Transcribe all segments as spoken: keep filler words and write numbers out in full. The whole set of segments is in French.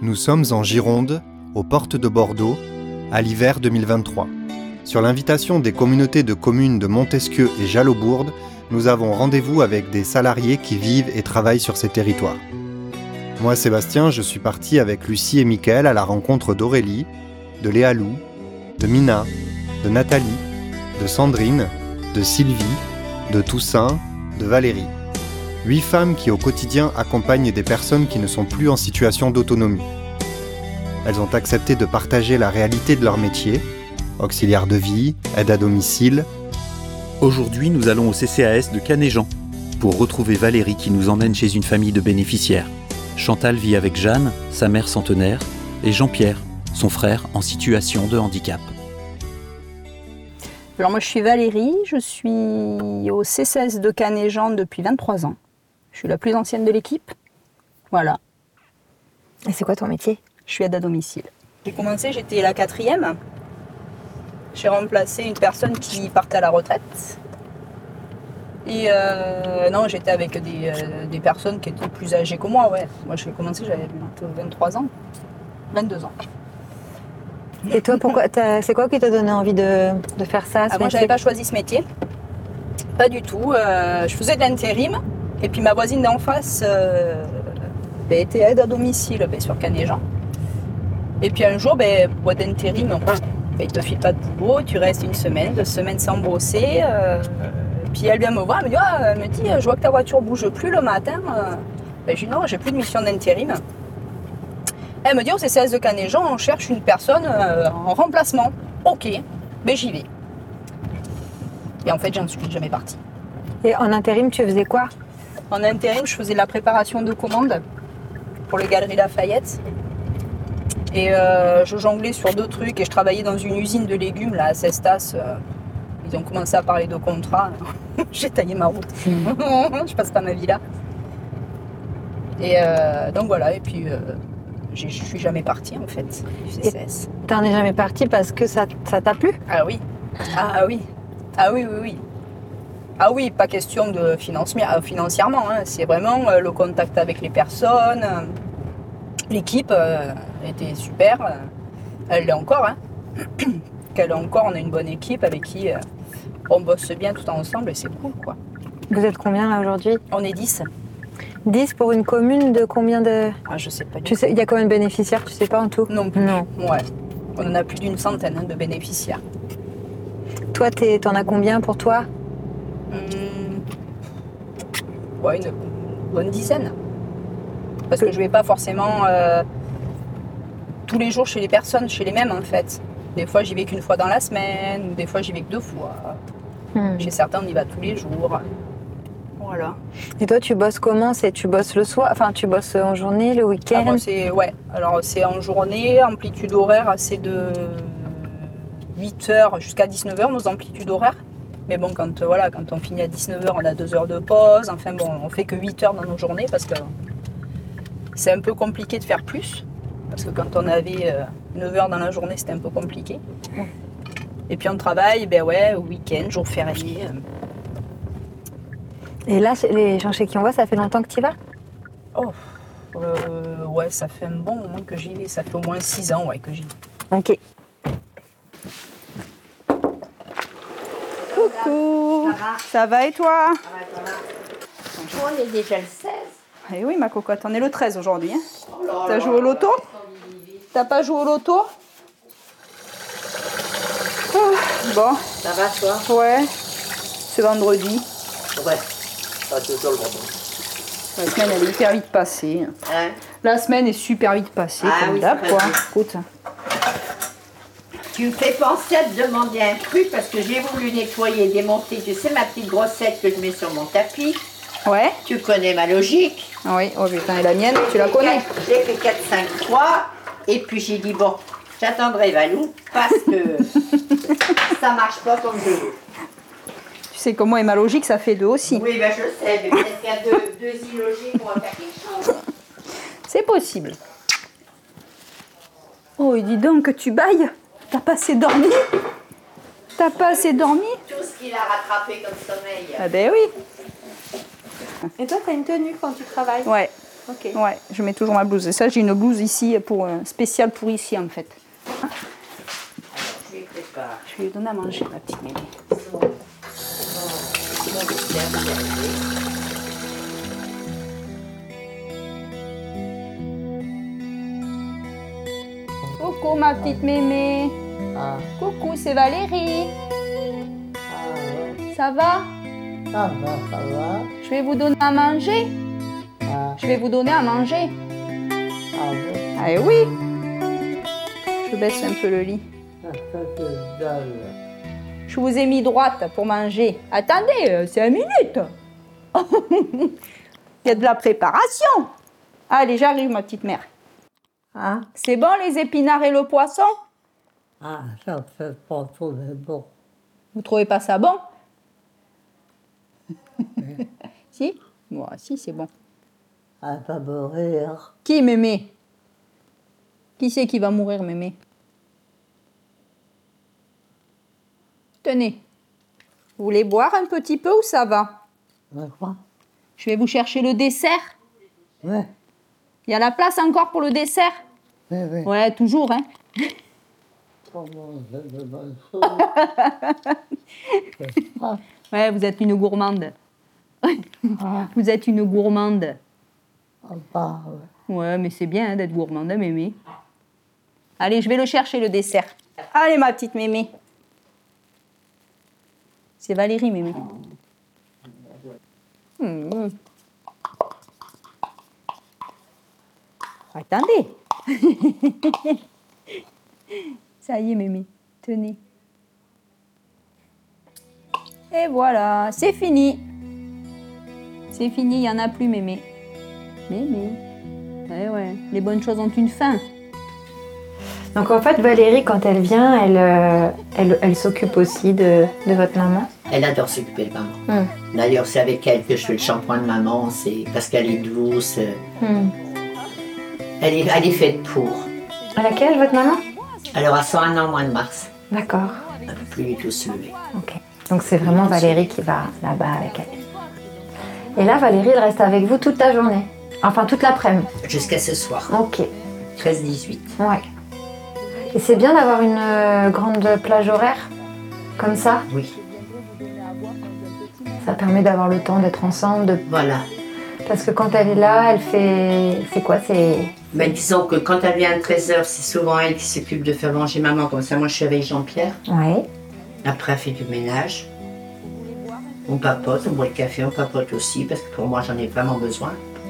Nous sommes en Gironde, aux portes de Bordeaux, à l'hiver deux mille vingt-trois. Sur l'invitation des communautés de communes de Montesquieu et Jalaubourdes, nous avons rendez-vous avec des salariés qui vivent et travaillent sur ces territoires. Moi, Sébastien, je suis parti avec Lucie et Mickaël à la rencontre d'Aurélie, de Léalou, de Mina, de Nathalie, de Sandrine, de Sylvie, de Toussaint, de Valérie. Huit femmes qui au quotidien accompagnent des personnes qui ne sont plus en situation d'autonomie. Elles ont accepté de partager la réalité de leur métier, auxiliaire de vie, aide à domicile. Aujourd'hui, nous allons au C C A S de Canéjan pour retrouver Valérie qui nous emmène chez une famille de bénéficiaires. Chantal vit avec Jeanne, sa mère centenaire, et Jean-Pierre, son frère en situation de handicap. Alors moi je suis Valérie, je suis au C C A S de Canéjan depuis vingt-trois ans. Je suis la plus ancienne de l'équipe. Voilà. Et c'est quoi ton métier ? Je suis aide à domicile. J'ai commencé, j'étais la quatrième. J'ai remplacé une personne qui partait à la retraite. Et euh, non, j'étais avec des, euh, des personnes qui étaient plus âgées que moi, ouais. Moi j'ai commencé, j'avais vingt-trois ans. vingt-deux ans. Et toi, pourquoi t'as, c'est quoi qui t'a donné envie de, de faire ça ah, Moi, j'avais pas choisi ce métier. Pas du tout. Euh, je faisais de l'intérim. Et puis ma voisine d'en face euh, ben, était aide à domicile ben, sur Canéjan. Et puis un jour, ben, boîte d'intérim, ben, il te file pas de boulot, tu restes une semaine, deux semaines sans bosser. Euh, puis elle vient me voir, elle me dit, ah, elle me dit je vois que ta voiture bouge plus le matin. Ben, je dis non, j'ai plus de mission d'intérim. Elle me dit, au C C A S de Canéjan, on cherche une personne euh, en remplacement. Ok, ben j'y vais. Et en fait, j'en suis jamais partie. Et en intérim, tu faisais quoi ? En intérim, je faisais de la préparation de commandes pour les Galeries Lafayette. Et euh, je jonglais sur deux trucs et je travaillais dans une usine de légumes là, à Cestas. Euh, ils ont commencé à parler de contrats. J'ai taillé ma route. Je passe pas ma vie là. Et euh, donc voilà, et puis... Euh, Je ne suis jamais partie en fait du C C S. T'en es jamais partie parce que ça, ça t'a plu ? Ah oui. Ah oui. Ah oui, oui, oui. Ah oui, pas question de financièrement. Hein. C'est vraiment euh, le contact avec les personnes. L'équipe euh, était super. Elle l'est encore. Hein. Qu'elle est encore, on a une bonne équipe avec qui euh, on bosse bien tout ensemble et c'est cool quoi. Vous êtes combien là aujourd'hui ? On est dix. dix pour une commune de combien de... Ah, je sais pas du tu sais, il y a combien de bénéficiaires, tu sais pas en tout ? Non plus. Non. Ouais. On en a plus d'une centaine hein, de bénéficiaires. Toi, t'es, t'en as combien pour toi ? Hum, ouais, une bonne dizaine. Parce que je vais pas forcément euh, tous les jours chez les personnes, chez les mêmes en fait. Des fois, j'y vais qu'une fois dans la semaine, ou des fois, j'y vais que deux fois. Hum. Chez certains, on y va tous les jours. Voilà. Et toi, tu bosses comment ? C'est tu bosses le soir, enfin tu bosses en journée, le week-end ? Ah, moi, c'est ouais. Alors c'est en journée, amplitude horaire, c'est de huit heures jusqu'à dix-neuf heures nos amplitudes horaires. Mais bon, quand voilà, quand on finit à dix-neuf heures, on a deux heures de pause. Enfin bon, on fait que huit heures dans nos journées parce que c'est un peu compliqué de faire plus. Parce que quand on avait neuf heures dans la journée, c'était un peu compliqué. Et puis on travaille, ben ouais, week-end, jour férié. Et là, les gens chez qui on va, ça fait longtemps que tu y vas ? Oh, euh, ouais, ça fait un bon moment que j'y vais. Ça fait au moins six ans ouais, que j'y vais. Ok. Coucou. Ça va ? Ça va et toi ? Ça va, ça va. On est déjà le seize. Eh oui, ma cocotte, on est le treize aujourd'hui. Hein. Oh là T'as là joué au là loto ? T'as pas joué au loto ? Oh, bon. Ça va, toi ? Ouais. C'est vendredi. Ouais. Pas toujours le vendredi. La semaine, elle est hyper vite passée. Hein ? La semaine est super vite passée, Ah comme oui, d'hab, c'est quoi. vrai. Écoute. Tu me fais penser à te demander un truc parce que j'ai voulu nettoyer, démonter, tu sais, ma petite brossette que je mets sur mon tapis. Ouais. Tu connais ma logique. Oui, oh putain, et la mienne, tu la connais. J'ai fait quatre, cinq, trois et puis j'ai dit, bon, j'attendrai Valou parce que ça marche pas comme je veux. Tu sais comment est ma logique, ça fait deux aussi. Oui, ben je sais, mais peut-être qu'il y a deux, deux illogiques, on va faire quelque chose. C'est possible. Oh, et dis donc que tu bailles. T'as pas assez dormi ? T'as pas assez dormi ? Tout ce qu'il a rattrapé comme sommeil. Ah ben oui. Et toi, t'as une tenue quand tu travailles ? Ouais. Ok. Ouais, je mets toujours ma blouse. Et ça, j'ai une blouse ici, pour, euh, spéciale pour ici, en fait. Alors, je lui prépare. Je vais lui donner à manger, ma petite mémé. Son, son, son dessert préféré. Coucou, ma petite mémé. Ah, Coucou, c'est Valérie. ah ouais, Ça va? ça va, ça va. Je vais vous donner à manger. Ah, Je vais vous donner à manger. ah ouais, Ah oui. Je baisse un peu le lit. ça fait de dalle. Je vous ai mis droite pour manger. Attendez, euh, c'est une minute. Il y a de la préparation. Allez, j'arrive, ma petite mère. Ah, C'est bon, les épinards et le poisson? Ah, ça fait pas trop de bon. Vous trouvez pas ça bon? Si? Moi, si, c'est bon. Ah, ça va rire. Qui, mémé? Qui c'est qui va mourir, mémé? Tenez. Vous voulez boire un petit peu ou ça va? Mais quoi? Je vais vous chercher le dessert. Ouais, Il y a la place encore pour le dessert? ouais, ouais. Ouais, toujours, hein. Comment c'est de bonnes choses. Ah, Ouais, vous êtes une gourmande. ah, Vous êtes une gourmande. ah, bah, ouais. Ouais, mais c'est bien hein, d'être gourmande, hein, mémé. Allez, je vais le chercher, le dessert. Allez, ma petite mémé. C'est Valérie, mémé. Mmh. Attendez. Ça y est, mémé. Tenez. Et voilà, c'est fini. C'est fini, il n'y en a plus, mémé. Mémé. Ouais, ouais. Les bonnes choses ont une fin. donc en fait, Valérie, quand elle vient, elle, euh, elle, elle s'occupe aussi de, de votre maman. Elle adore s'occuper de maman. Hmm. D'ailleurs, c'est avec elle que je fais le shampoing de maman. C'est parce qu'elle est douce. Hmm. Elle est, elle est faite pour. À laquelle, votre maman? Elle aura cent un ans au mois de mars. D'accord. Elle ne peut plus du tout se lever. Ok. Donc c'est vraiment Valérie qui va là-bas avec elle. Et là, Valérie, elle reste avec vous toute la journée. Enfin, toute l'après-midi. Jusqu'à ce soir, Ok. treize dix-huit. Ouais. Et c'est bien d'avoir une euh, grande plage horaire comme ça. Oui, Ça permet d'avoir le temps d'être ensemble. De... voilà. Parce que quand elle est là, elle fait... C'est quoi? C'est... Mais disons que quand elle vient à treize heures, c'est souvent elle qui s'occupe de faire manger maman. Comme ça, moi, je suis avec Jean-Pierre. Ouais. Après, elle fait du ménage. On papote, on boit le café, on papote aussi, parce que pour moi, j'en ai vraiment besoin.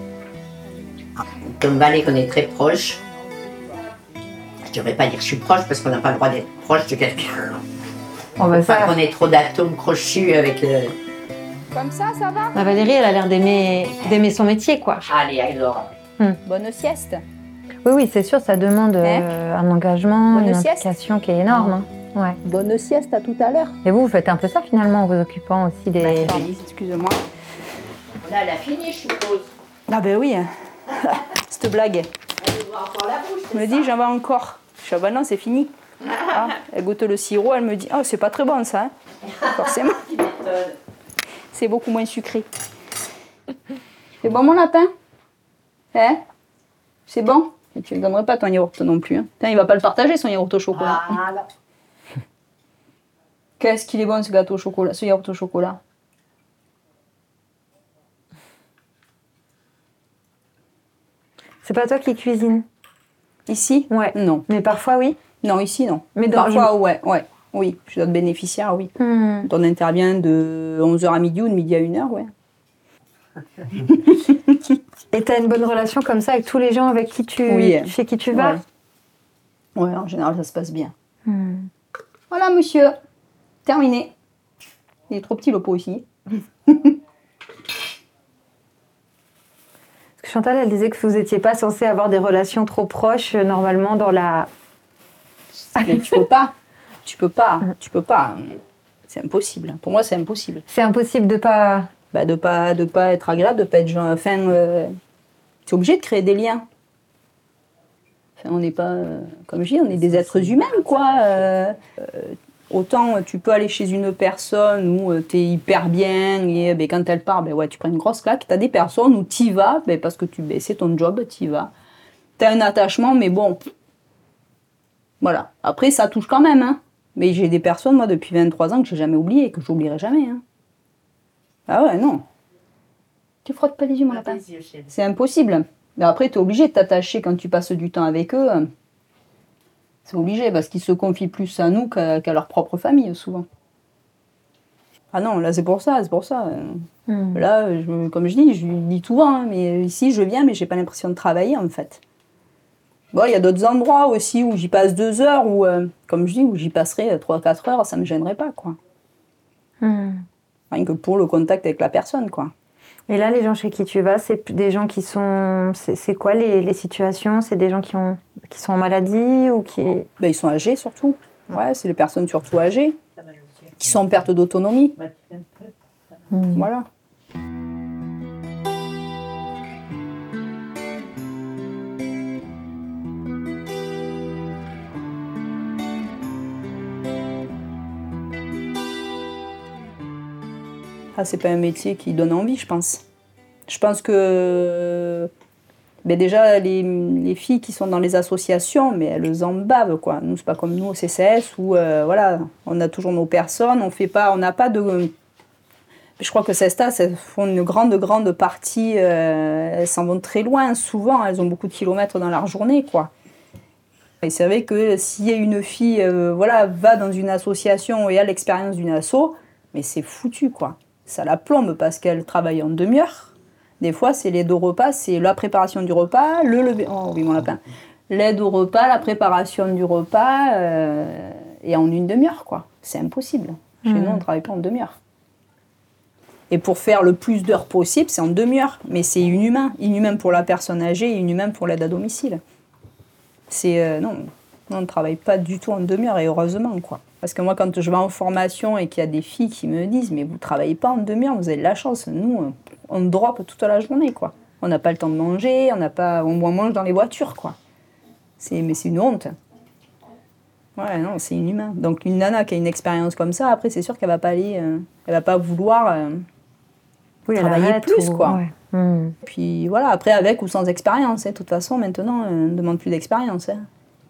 Comme Valérie, on est très proches. Je ne devrais pas dire que je suis proche, parce qu'on n'a pas le droit d'être proche de quelqu'un. On va Pas ça. qu'on ait trop d'atomes crochus avec le... Comme ça, ça va? Bah, Valérie, elle a l'air d'aimer, d'aimer son métier, quoi. Allez, alors. Bonne sieste. Oui, oui, c'est sûr, ça demande euh, un engagement, Bonne une sieste. implication qui est énorme. hein. Ouais. Bonne sieste, à tout à l'heure. Et vous, vous faites un peu ça finalement en vous occupant aussi des... Pardon, excusez-moi. Là, elle a fini, je suppose. Ah ben oui. hein. Cette blague. Elle ouvre encore la bouche. Elle me dit, j'en veux encore. Je dis, ah ben non, c'est fini. Ah, elle goûte le sirop, elle me dit, oh, c'est pas très bon ça. hein. Forcément, Tu m'étonnes. c'est beaucoup moins sucré. C'est bon mon lapin? Hein? C'est bon? Et tu ne me donnerais pas ton yaourt non plus. Hein. Putain, il va pas le partager son yaourt au chocolat. Ah, là. Qu'est-ce qu'il est bon ce gâteau au chocolat, ce yaourt au chocolat. C'est pas toi qui cuisines? Ici? Ouais. Non. Mais parfois, oui. Non, ici non. Mais dans- Parfois, ouais, ouais. Oui, je suis notre bénéficiaire, oui. Hmm. On intervient de onze heures à midi ou de midi à une heure, ouais. Et t'as une bonne relation comme ça avec tous les gens avec qui tu, Oui. chez qui tu vas? Ouais. Ouais, en général, ça se passe bien. Hmm. Voilà, monsieur. Terminé. Il est trop petit, le pot ici. Parce que Chantal, elle disait que vous n'étiez pas censé avoir des relations trop proches euh, normalement dans la... Mais tu peux pas. Tu peux pas. Tu peux pas. C'est impossible. Pour moi, c'est impossible. C'est impossible de pas... Bah, de pas de pas être agréable, de pas être genre... Enfin, euh, t'es obligé de créer des liens. Enfin, on n'est pas... euh, comme je dis, on est des êtres humains, quoi. Euh, euh, Autant tu peux aller chez une personne où tu es hyper bien et ben, quand elle part, ben, ouais, tu prends une grosse claque. Tu as des personnes où tu y vas ben, parce que tu, ben, c'est ton job, tu y vas. Tu as un attachement, mais bon. Voilà. Après, ça touche quand même. Hein. Mais j'ai des personnes, moi, depuis vingt-trois ans, que j'ai jamais oubliées, que j'oublierai jamais. Hein. Ah ouais, non. Tu frottes pas les yeux, mon lapin. C'est impossible. Mais après, tu es obligé de t'attacher quand tu passes du temps avec eux. C'est obligé, parce qu'ils se confient plus à nous qu'à, qu'à leur propre famille, souvent. Ah non, là, c'est pour ça, c'est pour ça. Mmh. Là, je, comme je dis, je lui dis souvent, hein, mais ici, je viens, mais j'ai pas l'impression de travailler, en fait. Bon, il y a d'autres endroits aussi où j'y passe deux heures, où, euh, comme je dis, où j'y passerai trois à quatre heures, ça me gênerait pas, quoi. Mmh. Rien que pour le contact avec la personne, quoi. Et là, les gens chez qui tu vas, c'est des gens qui sont... C'est, c'est quoi les, les situations? C'est des gens qui, ont, qui sont en maladie ou qui... Ben, ils sont âgés, surtout. Ouais, c'est les personnes surtout âgées, qui sont en perte d'autonomie. Mmh. Voilà. Ah, c'est pas un métier qui donne envie, je pense. Je pense que ben déjà les, les filles qui sont dans les associations, mais elles en bavent, quoi. Nous, c'est pas comme nous au C C S où euh, voilà, on a toujours nos personnes, on fait pas, on n'a pas de. Je crois que ces stages, elles font une grande, grande partie, euh, elles s'en vont très loin, souvent, elles ont beaucoup de kilomètres dans leur journée, quoi. Et c'est vrai que si une fille euh, voilà, va dans une association et a l'expérience d'une asso, mais c'est foutu, quoi. Ça la plombe parce qu'elle travaille en demi-heure. Des fois, c'est l'aide au repas, c'est la préparation du repas, le lever... Oh oui, mon lapin. L'aide au repas, la préparation du repas, euh, et en une demi-heure, quoi. C'est impossible. Chez mmh. nous, on ne travaille pas en demi-heure. Et pour faire le plus d'heures possible, c'est en demi-heure. Mais c'est inhumain. Inhumain pour la personne âgée et inhumain pour l'aide à domicile. C'est... Euh, non, on ne travaille pas du tout en demi-heure, et heureusement, quoi. Parce que moi, quand je vais en formation et qu'il y a des filles qui me disent « Mais vous ne travaillez pas en demi-heure, vous avez de la chance. Nous, on drop toute la journée, quoi. On n'a pas le temps de manger, on n'a pas, on mange dans les voitures, quoi. C'est, mais c'est une honte. Ouais, non, c'est inhumain. Donc une nana qui a une expérience comme ça, après, c'est sûr qu'elle va pas aller, euh, elle va pas vouloir euh, oui, travailler plus, ou... quoi. Ouais. Mmh. Puis voilà, après, avec ou sans expérience. Hein. De toute façon, maintenant, on ne demande plus d'expérience. Hein.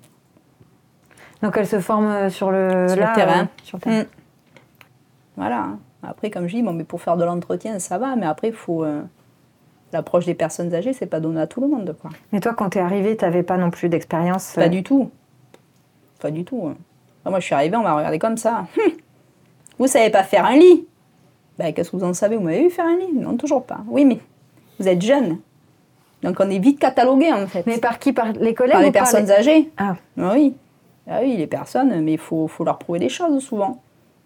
Donc elle se forme sur le, sur là, le terrain. Euh, sur le terrain. Mmh. Voilà. Après, comme je dis, bon, mais pour faire de l'entretien, ça va, mais après, il faut... Euh, l'approche des personnes âgées, c'est pas donné à tout le monde, quoi. Mais toi, quand t'es arrivée, t'avais pas non plus d'expérience? Pas euh... du tout. Pas du tout. Hein. Moi, je suis arrivée, on m'a regardé comme ça. Hum, vous savez pas faire un lit? Ben, qu'est-ce que vous en savez? Vous m'avez vu faire un lit? Non, toujours pas. Oui, mais vous êtes jeune. Donc, on est vite catalogué, en fait. Mais par qui? Par les collègues? Par les ou personnes par les... âgées. Ah. Ah oui. Ah oui, les personnes, mais il faut, faut leur prouver des choses, souvent.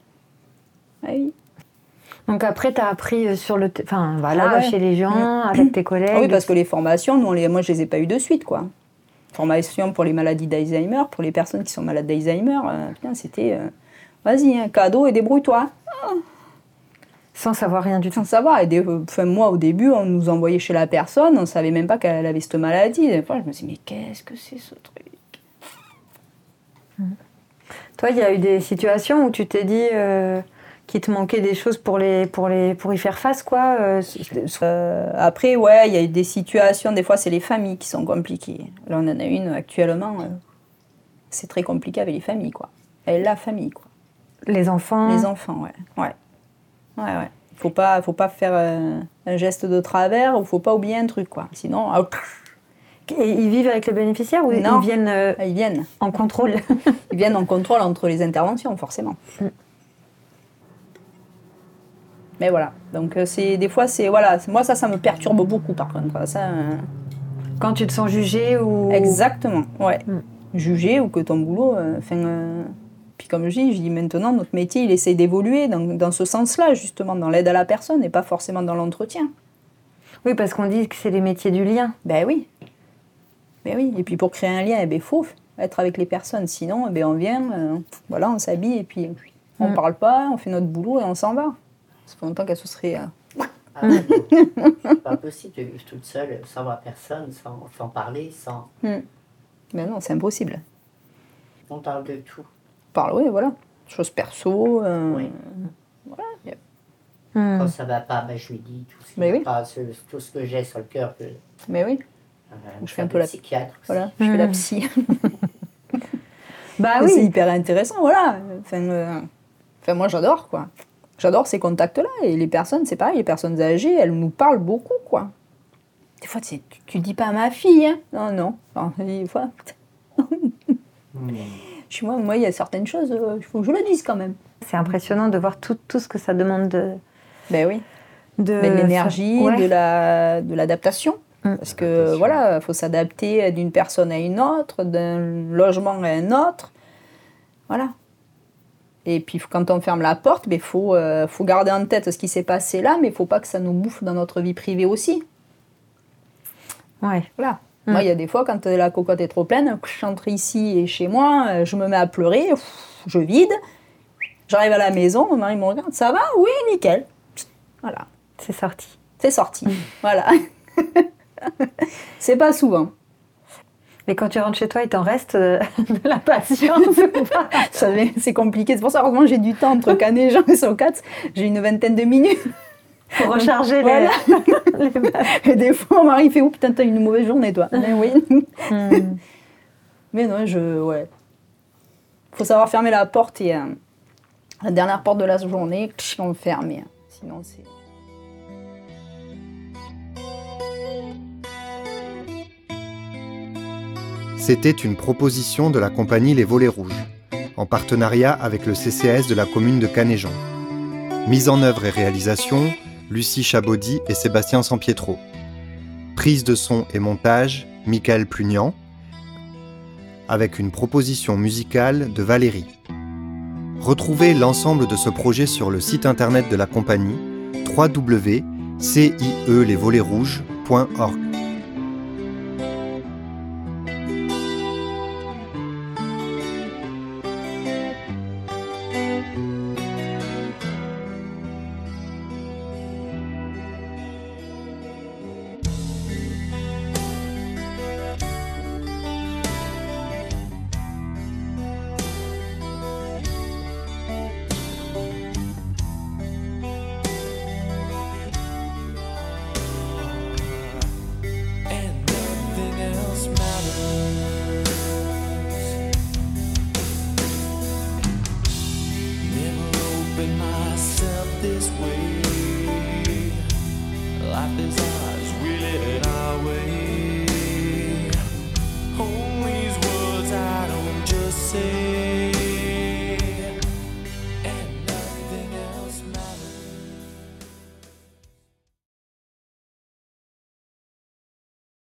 Ah oui. Donc après, tu as appris sur le... T- enfin, voilà, ah ouais. chez les gens, mmh. avec tes collègues. Ah oui, parce que les formations, nous, on les... moi, je les ai pas eues de suite, quoi. Formation pour les maladies d'Alzheimer, pour les personnes qui sont malades d'Alzheimer, euh, putain, c'était... Euh, vas-y, un cadeau et débrouille-toi. Ah. Sans savoir rien du tout. Sans savoir. Et des... enfin, moi, au début, on nous envoyait chez la personne, on ne savait même pas qu'elle avait cette maladie. Des fois, je me suis dit, mais qu'est-ce que c'est, ce truc? mmh. Toi, il y a eu des situations où tu t'es dit... Euh... qu'il te manquait des choses pour, les, pour, les, pour y faire face, quoi. Euh, euh, après, ouais, il y a eu des situations, des fois, c'est les familles qui sont compliquées. Là, on en a une actuellement, euh, c'est très compliqué avec les familles, quoi. Et la famille, quoi. Les enfants? Les enfants, ouais. Ouais, ouais, ouais. Faut pas, faut pas faire euh, un geste de travers, ou faut pas oublier un truc, quoi. Sinon... Oh, et ils vivent avec le bénéficiaire ou non, ils viennent, euh, ils viennent en contrôle? Ils viennent en contrôle entre les interventions, forcément. Mm. Mais voilà, donc c'est des fois c'est voilà, moi ça ça me perturbe beaucoup par contre ça. Euh... Quand tu te sens jugé ou exactement, ouais, mm. jugé ou que ton boulot, enfin, euh, euh... puis comme je dis, je dis maintenant notre métier il essaie d'évoluer dans, dans ce sens-là justement, dans l'aide à la personne et pas forcément dans l'entretien. Oui, parce qu'on dit que c'est les métiers du lien. Ben oui, ben oui, et puis pour créer un lien, il eh ben, faut être avec les personnes, sinon eh ben, on vient, euh, voilà, on s'habille et puis on mm. parle pas, on fait notre boulot et on s'en va. Ça fait longtemps qu'elle se serait... Euh... Ah, c'est pas possible de vivre toute seule, sans voir personne, sans, sans parler, sans... Mm. Mais non, c'est impossible. On parle de tout. On parle, oui, voilà. choses perso. Euh, Oui. Voilà. y a- Hmm. Quand ça va pas, ben, je lui dis tout ce qui Mais va oui. pas, ce- tout ce que j'ai sur le cœur. Que, Mais oui, euh, Je fais un faire peu des la- psychiatre. aussi. voilà, je fais la Hmm. psy. Bah Mais C'est oui. hyper intéressant, voilà. Enfin, euh, enfin, moi, j'adore, quoi. J'adore ces contacts-là. Et les personnes, c'est pareil, les personnes âgées, elles nous parlent beaucoup, quoi. Des fois, tu, sais, tu, tu dis pas à ma fille, hein. Non, non. Enfin, des fois, Hmm. chez moi, moi, il y a certaines choses, il faut que je le dise quand même. C'est impressionnant de voir tout, tout ce que ça demande de... Ben oui. de Mais de l'énergie, Ouais. de la, de l'adaptation. Mm. Parce que voilà, il faut s'adapter d'une personne à une autre, d'un logement à un autre. Voilà. Et puis quand on ferme la porte, il faut, euh, faut garder en tête ce qui s'est passé là, mais il ne faut pas que ça nous bouffe dans notre vie privée aussi. Ouais. Voilà. Mm. Moi, il y a des fois, quand la cocotte est trop pleine, je rentre ici et chez moi, euh, je me mets à pleurer, pff, je vide. J'arrive à la maison, mon mari me regarde, ça va? Oui, nickel. Voilà. C'est sorti. C'est sorti. Voilà. C'est pas souvent. Mais quand tu rentres chez toi, il t'en reste euh, de la patience ou pas? Ça, c'est compliqué. C'est pour ça, heureusement, j'ai du temps entre Canet-Jean et Socats. J'ai une vingtaine de minutes. Pour recharger Voilà. les... les batteries. Et des fois, mon mari fait « Oh putain, t'as une mauvaise journée, toi. » Mais oui. Hmm. Mais non, je... Ouais. Faut savoir fermer la porte et... euh, la dernière porte de la journée, on ferme. et, euh, Sinon, c'est... C'était une proposition de la compagnie Les Volets Rouges, en partenariat avec le C C A S de la commune de Canet-Jean. Mise en œuvre et réalisation, Lucie Chabaudy et Sébastien Sampietro. Prise de son et montage, Michael Plugnan, avec une proposition musicale de Valérie. Retrouvez l'ensemble de ce projet sur le site internet de la compagnie w w w point c i e les volets rouges point org.